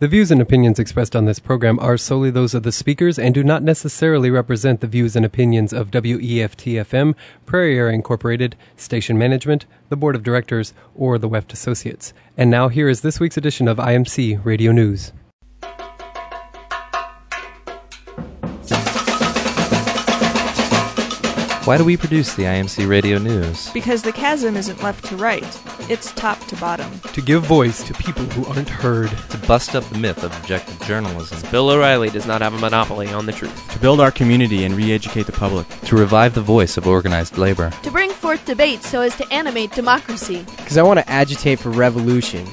The views and opinions expressed on this program are solely those of the speakers and do not necessarily represent the views and opinions of WEFT-FM, Prairie Air Incorporated, station management, the board of directors, or the Weft Associates. And now here is this week's edition of IMC Radio News. Why do we produce the IMC Radio News? Because the chasm isn't left to right, it's top to bottom. To give voice to people who aren't heard. To bust up the myth of objective journalism. Bill O'Reilly does not have a monopoly on the truth. To build our community and re-educate the public. To revive the voice of organized labor. To bring forth debate so as to animate democracy. Because I want to agitate for revolution.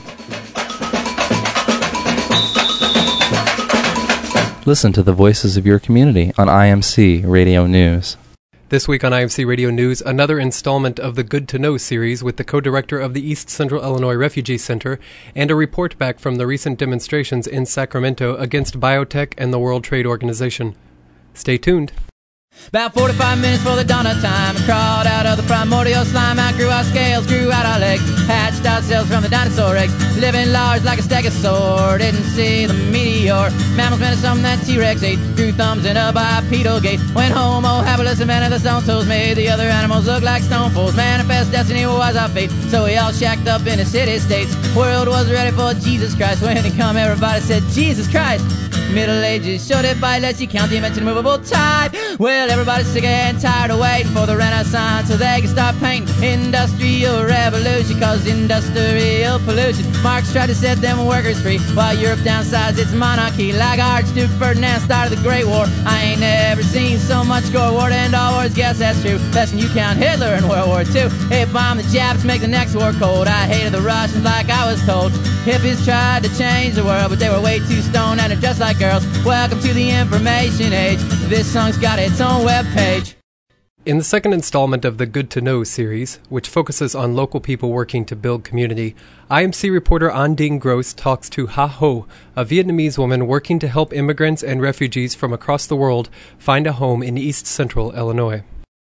Listen to the voices of your community on IMC Radio News. This week on IMC Radio News, another installment of the Good to Know series with the co-director of the East Central Illinois Refugee Center and a report back from the recent demonstrations in Sacramento against biotech and the World Trade Organization. Stay tuned. About 45 minutes for the dawn of time, crawled out of the primordial slime, outgrew our scales, grew out our legs, hatched ourselves from the dinosaur eggs, living large like a stegosaur, didn't see the meteor. Mammals meant something that T-Rex ate, grew thumbs in a bipedal gait, went homo habilis and man of the stone toes, made the other animals look like stone fools. Manifest destiny was our fate, so we all shacked up in the city-states. World was ready for Jesus Christ, when he come everybody said, Jesus Christ. Middle Ages showed it by let's you count the immense movable tide. Well, everybody's sick and tired of waiting for the Renaissance so they can start painting industrial revolution, cause industrial pollution. Marx tried to set them workers free while Europe downsized its monarchy. Like Archduke Ferdinand started the Great War. I ain't never seen so much gore war to end all wars, guess that's true. Less than you count Hitler in World War II. They bombed the Japs, make the next war cold. I hated the Russians like I was told. Hippies tried to change the world, but they were way too stoned and they're just like girls. Welcome to the information age. This song's got its own webpage. In the second installment of the Good to Know series, which focuses on local people working to build community, IMC reporter An Ding Gross talks to Ha Ho, a Vietnamese woman working to help immigrants and refugees from across the world find a home in East Central Illinois.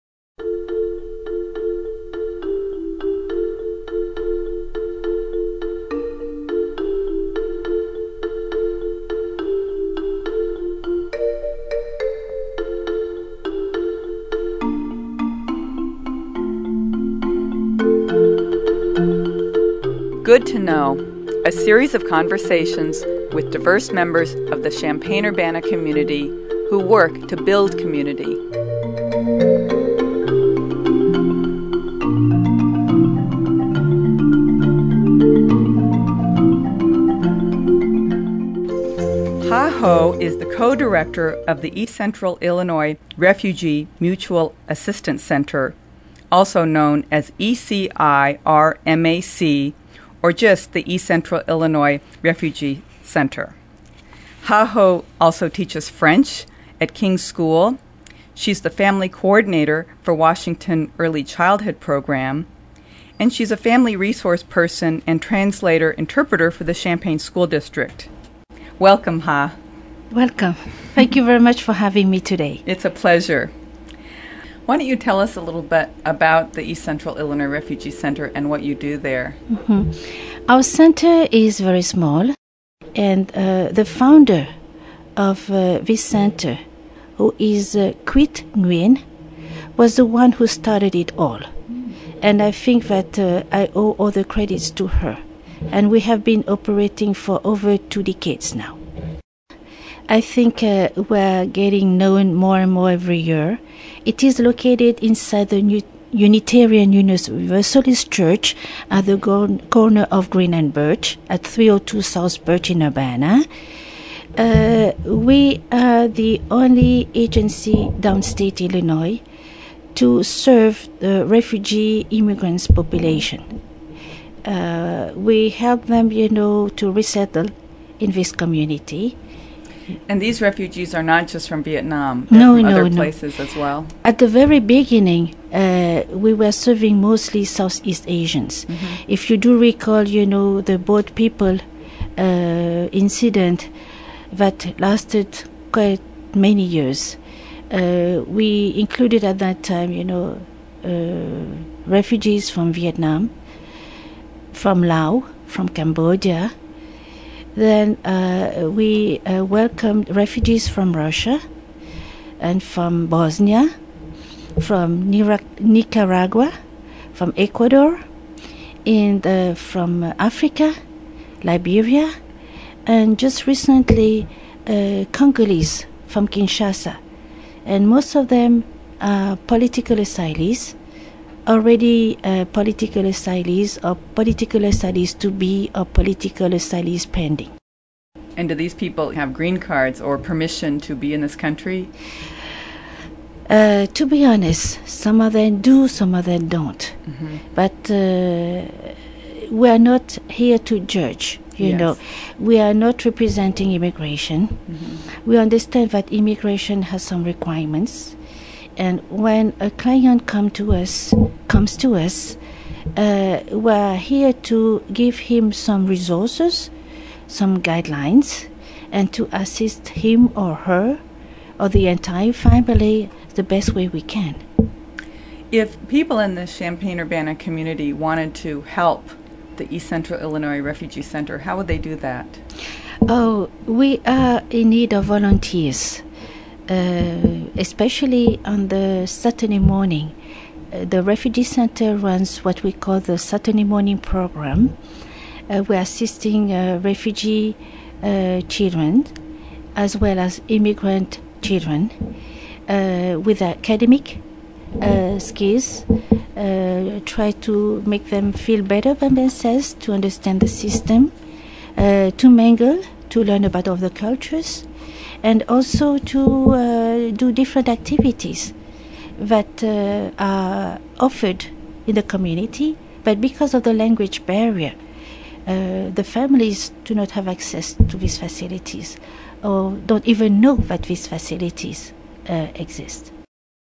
Good to Know, a series of conversations with diverse members of the Champaign-Urbana community who work to build community. Ha Ho is the co-director of the East Central Illinois Refugee Mutual Assistance Center, also known as ECI-RMAC, or just the East Central Illinois Refugee Center. Ha Ho also teaches French at King's School. She's the family coordinator for Washington Early Childhood Program, and she's a family resource person and translator-interpreter for the Champaign School District. Welcome, Ha. Welcome. Thank you very much for having me today. It's a pleasure. Why don't you tell us a little bit about the East Central Illinois Refugee Center and what you do there? Mm-hmm. Our center is very small, and the founder of this center, who is Quit Nguyen, was the one who started it all. And I think that I owe all the credits to her. And we have been operating for over 2 decades now. I think we're getting known more and more every year. It is located inside the Unitarian Universalist Church at the corner of Green and Birch at 302 South Birch in Urbana. We are the only agency downstate Illinois to serve the refugee immigrants population. We help them, to resettle in this community. And these refugees are not just from Vietnam. No, from no, other no. places as well. At the very beginning, we were serving mostly Southeast Asians. Mm-hmm. If you do recall, the boat people incident that lasted quite many years. We included at that time, refugees from Vietnam, from Laos, from Cambodia, Then we welcomed refugees from Russia and from Bosnia, from Nicaragua, from Ecuador, and from Africa, Liberia, and just recently Congolese from Kinshasa. And most of them are political asylees, already political asylees or political asylees to be or political asylees pending. And do these people have green cards or permission to be in this country? To be honest, some of them do, some of them don't. Mm-hmm. But we are not here to judge, you know. We are not representing immigration. Mm-hmm. We understand that immigration has some requirements. And when a client comes to us, we are here to give him some resources, some guidelines, and to assist him or her or the entire family the best way we can. If people in the Champaign-Urbana community wanted to help the East Central Illinois Refugee Center, how would they do that? Oh, we are in need of volunteers, especially on the Saturday morning. The Refugee Center runs what we call the Saturday morning program. We're assisting refugee children as well as immigrant children with academic skills, try to make them feel better about themselves, to understand the system, to mingle, to learn about other cultures, and also to do different activities that are offered in the community. But because of the language barrier, the families do not have access to these facilities or don't even know that these facilities exist.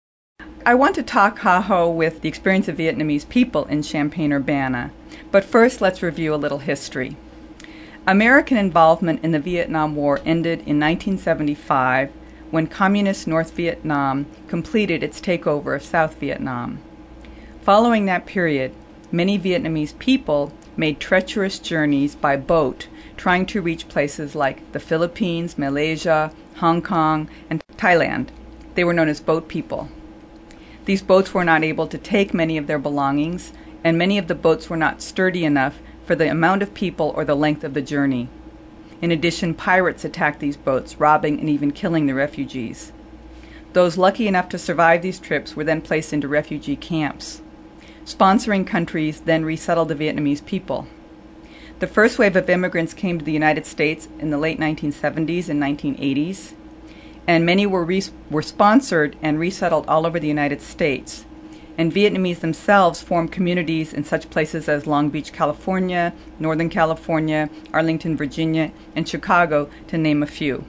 I want to talk Ha-Ho with the experience of Vietnamese people in Champaign-Urbana. But first, let's review a little history. American involvement in the Vietnam War ended in 1975 when Communist North Vietnam completed its takeover of South Vietnam. Following that period, many Vietnamese people made treacherous journeys by boat trying to reach places like the Philippines, Malaysia, Hong Kong, and Thailand. They were known as boat people. These boats were not able to take many of their belongings, and many of the boats were not sturdy enough for the amount of people or the length of the journey. In addition, pirates attacked these boats, robbing and even killing the refugees. Those lucky enough to survive these trips were then placed into refugee camps. Sponsoring countries then resettled the Vietnamese people. The first wave of immigrants came to the United States in the late 1970s and 1980s, and many were sponsored and resettled all over the United States. And Vietnamese themselves formed communities in such places as Long Beach, California, Northern California, Arlington, Virginia, and Chicago, to name a few.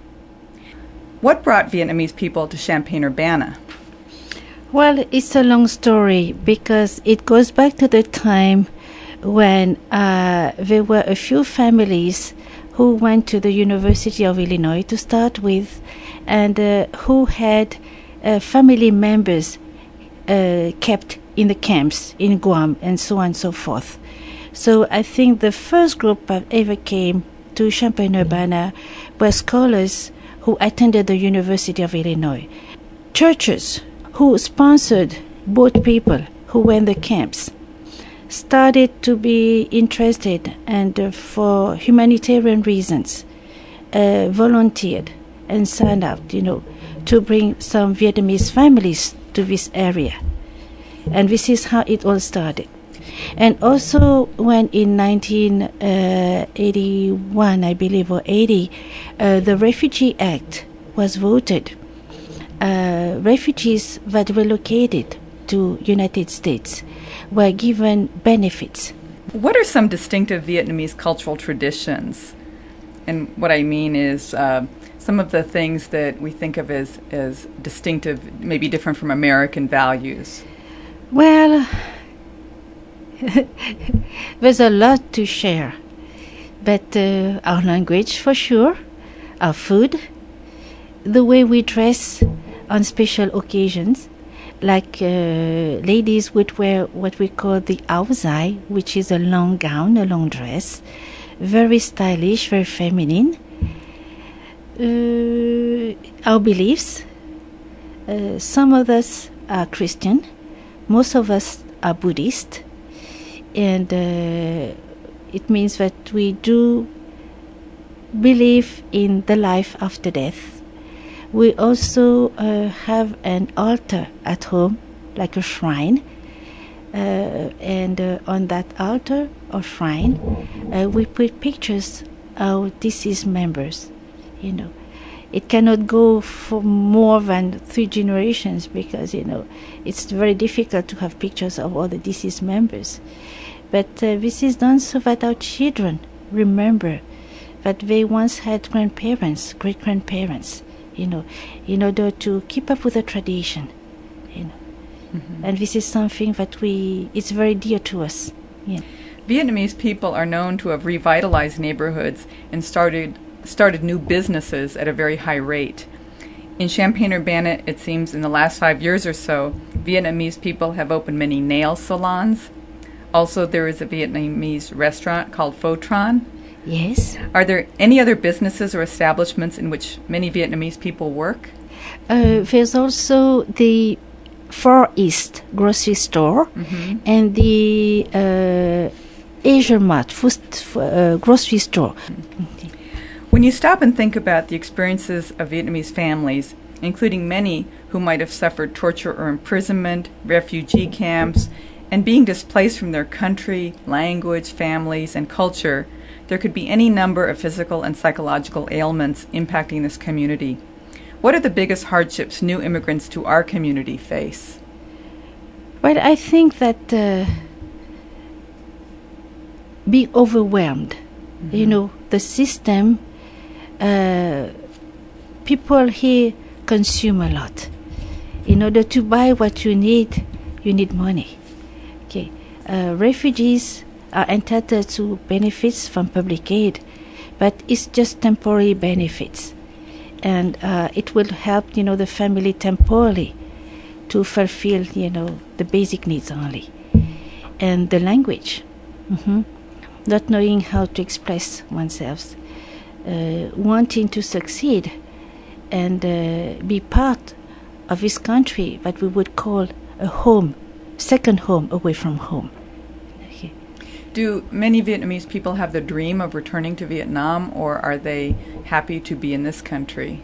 What brought Vietnamese people to Champaign-Urbana? Well, it's a long story because it goes back to the time when there were a few families who went to the University of Illinois to start with, and who had family members kept in the camps in Guam and so on and so forth. So I think the first group that ever came to Champaign-Urbana were scholars who attended the University of Illinois, churches who sponsored boat people who were in the camps, started to be interested and for humanitarian reasons volunteered and signed up, to bring some Vietnamese families to this area. And this is how it all started. And also when in 1981, I believe, or 80, the Refugee Act was voted. Refugees that relocated to United States were given benefits. What are some distinctive Vietnamese cultural traditions? And what I mean is some of the things that we think of as distinctive, maybe different from American values. Well, there's a lot to share. But our language, for sure, our food, the way we dress on special occasions, like ladies would wear what we call the ao dai, which is a long gown, a long dress, very stylish, very feminine. Our beliefs, some of us are Christian, most of us are Buddhist, and it means that we do believe in the life after death. We also have an altar at home, like a shrine, and on that altar or shrine, we put pictures of deceased members. You know, it cannot go for more than 3 generations because, you know, it's very difficult to have pictures of all the deceased members. But this is done so that our children remember that they once had grandparents, great-grandparents, you know, in order to keep up with the tradition, you know. Mm-hmm. And this is something that it's very dear to us. Yeah. Vietnamese people are known to have revitalized neighborhoods and started new businesses at a very high rate. In Champaign-Urbana, it seems in the last 5 years or so, Vietnamese people have opened many nail salons. Also, there is a Vietnamese restaurant called Pho Tran. Yes. Are there any other businesses or establishments in which many Vietnamese people work? There's also the Far East grocery store, mm-hmm. and the Asia Mart grocery store. Mm-hmm. When you stop and think about the experiences of Vietnamese families, including many who might have suffered torture or imprisonment, refugee camps, and being displaced from their country, language, families, and culture, there could be any number of physical and psychological ailments impacting this community. What are the biggest hardships new immigrants to our community face? Well, I think that being overwhelmed, mm-hmm. you know, the system, people here consume a lot. In order to buy what you need money. Okay, refugees are entitled to benefits from public aid, but it's just temporary benefits. And it will help, you know, the family temporarily to fulfill, you know, the basic needs only. And the language, mm-hmm. not knowing how to express oneself, wanting to succeed and be part of this country that we would call a home, second home away from home. Okay. Do many Vietnamese people have the dream of returning to Vietnam, or are they happy to be in this country?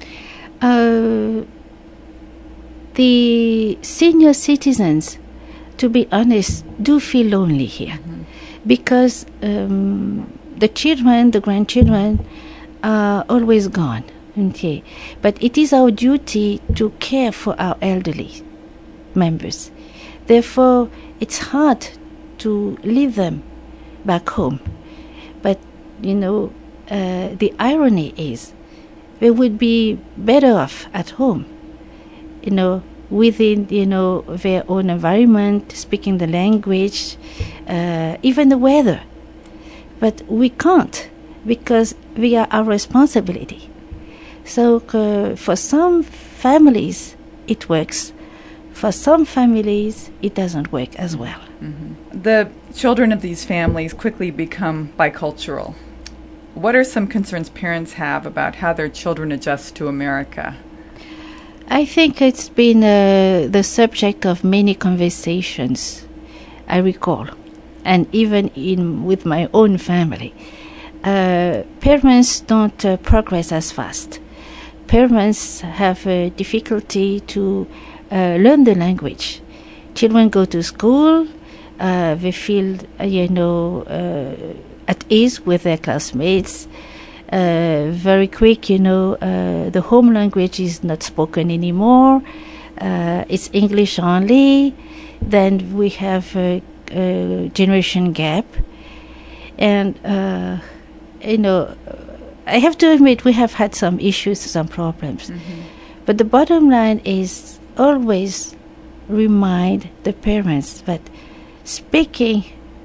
The senior citizens, to be honest, do feel lonely here, mm-hmm. because the children, the grandchildren are always gone. Okay. But it is our duty to care for our elderly members. Therefore, it's hard to leave them back home. But, you know, the irony is they would be better off at home, you know, within, you know, their own environment, speaking the language, even the weather. But we can't, because we are our responsibility. So for some families, it works. For some families, it doesn't work as well. Mm-hmm. The children of these families quickly become bicultural. What are some concerns parents have about how their children adjust to America? I think it's been the subject of many conversations, I recall, and even with my own family. Parents don't progress as fast. Parents have difficulty to learn the language. Children go to school, they feel, you know, at ease with their classmates. Very quick, you know, the home language is not spoken anymore. It's English only. Then we have a generation gap. And, you know, I have to admit we have had some issues, some problems. Mm-hmm. But the bottom line is always remind the parents that speaking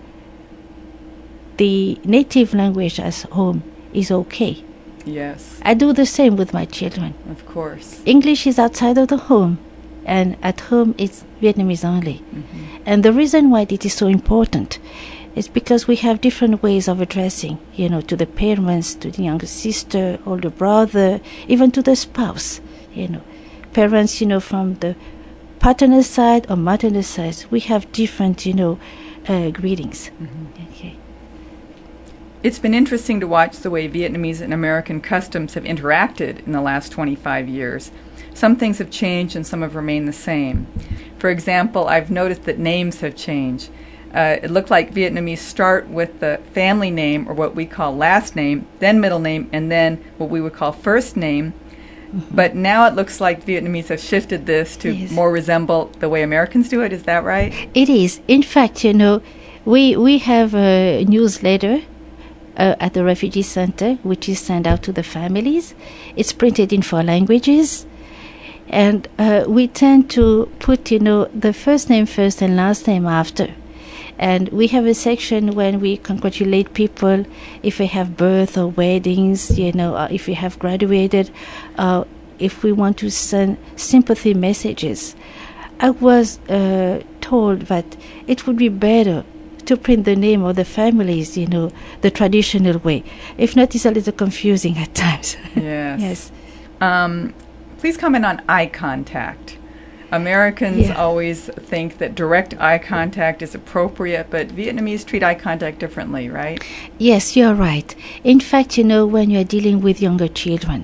the native language as home is okay. Yes. I do the same with my children. Of course. English is outside of the home, and at home it's Vietnamese only. Mm-hmm. And the reason why it is so important, It's because we have different ways of addressing, to the parents, to the younger sister, older brother, even to the spouse, Parents, from the paternal side or maternal side, we have different, greetings. Mm-hmm. Okay. It's been interesting to watch the way Vietnamese and American customs have interacted in the last 25 years. Some things have changed and some have remained the same. For example, I've noticed that names have changed. It looked like Vietnamese start with the family name, or what we call last name, then middle name, and then what we would call first name. Mm-hmm. But now it looks like Vietnamese have shifted this to more resemble the way Americans do it. Is that right? It is. In fact, we have a newsletter at the refugee center, which is sent out to the families. It's printed in 4 languages. And we tend to put, the first name first and last name after. And we have a section when we congratulate people if they have birth or weddings, if we have graduated, if we want to send sympathy messages. I was told that it would be better to print the name of the families, the traditional way. If not, it's a little confusing at times. Yes. Yes. Please comment on eye contact. Americans always think that direct eye contact is appropriate, but Vietnamese treat eye contact differently, right? Yes, you're right. In fact, when you're dealing with younger children,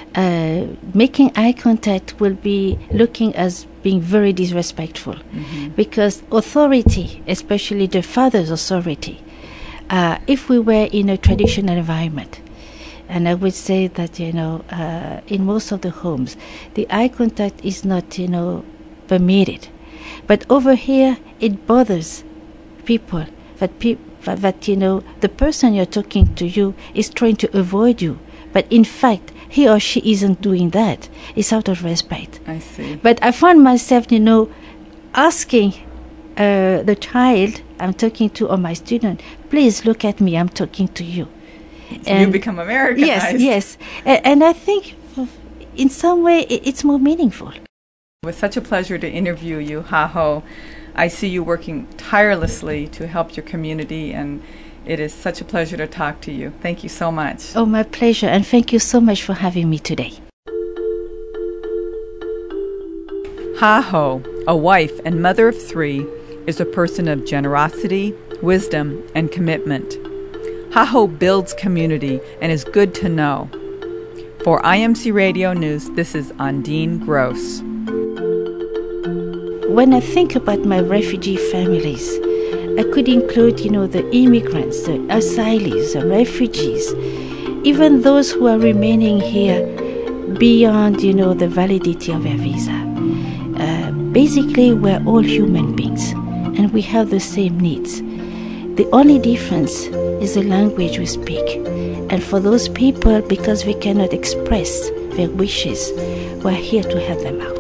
making eye contact will be looking as being very disrespectful, because authority, especially the father's authority, if we were in a traditional environment, and I would say that, in most of the homes, the eye contact is not, permitted. But over here, it bothers people that the person you're talking to you is trying to avoid you. But in fact, he or she isn't doing that. It's out of respect. I see. But I found myself, asking the child I'm talking to or my student, please look at me, I'm talking to you. So you become Americanized. Yes. And I think in some way it's more meaningful. It was such a pleasure to interview you, Ha Ho. I see you working tirelessly to help your community, and it is such a pleasure to talk to you. Thank you so much. Oh, my pleasure, and thank you so much for having me today. Ha Ho, a wife and mother of 3, is a person of generosity, wisdom, and commitment. Ha Ho builds community and is good to know. For IMC Radio News, this is Ondine Gross. When I think about my refugee families, I could include, the immigrants, the asylees, the refugees, even those who are remaining here beyond, the validity of their visa. Basically, we're all human beings, and we have the same needs. The only difference is the language we speak. And for those people, because we cannot express their wishes, we're here to help them out.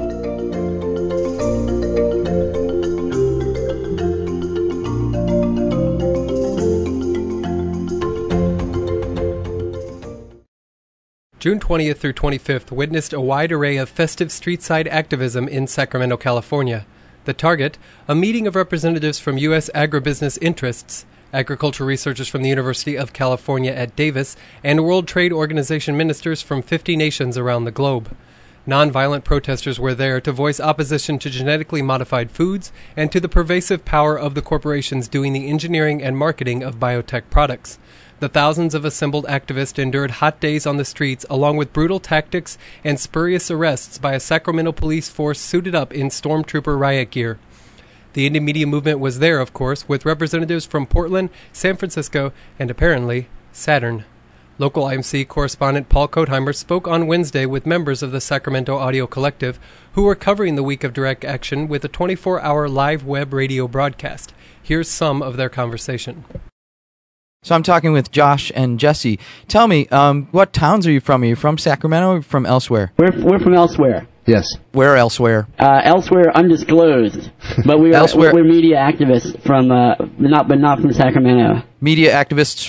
June 20th through 25th witnessed a wide array of festive street-side activism in Sacramento, California. The target, a meeting of representatives from U.S. agribusiness interests, agriculture researchers from the University of California at Davis, and World Trade Organization ministers from 50 nations around the globe. Nonviolent protesters were there to voice opposition to genetically modified foods and to the pervasive power of the corporations doing the engineering and marketing of biotech products. The thousands of assembled activists endured hot days on the streets, along with brutal tactics and spurious arrests by a Sacramento police force suited up in stormtrooper riot gear. The Indian media movement was there, of course, with representatives from Portland, San Francisco, and apparently Saturn. Local IMC correspondent Paul Kotheimer spoke on Wednesday with members of the Sacramento Audio Collective, who were covering the week of direct action with a 24-hour live web radio broadcast. Here's some of their conversation. So I'm talking with Josh and Jesse. Tell me, what towns are you from? Are you from Sacramento or from elsewhere? We're from elsewhere. Yes. Where elsewhere? Elsewhere undisclosed. But we're media activists from not from Sacramento. Media activists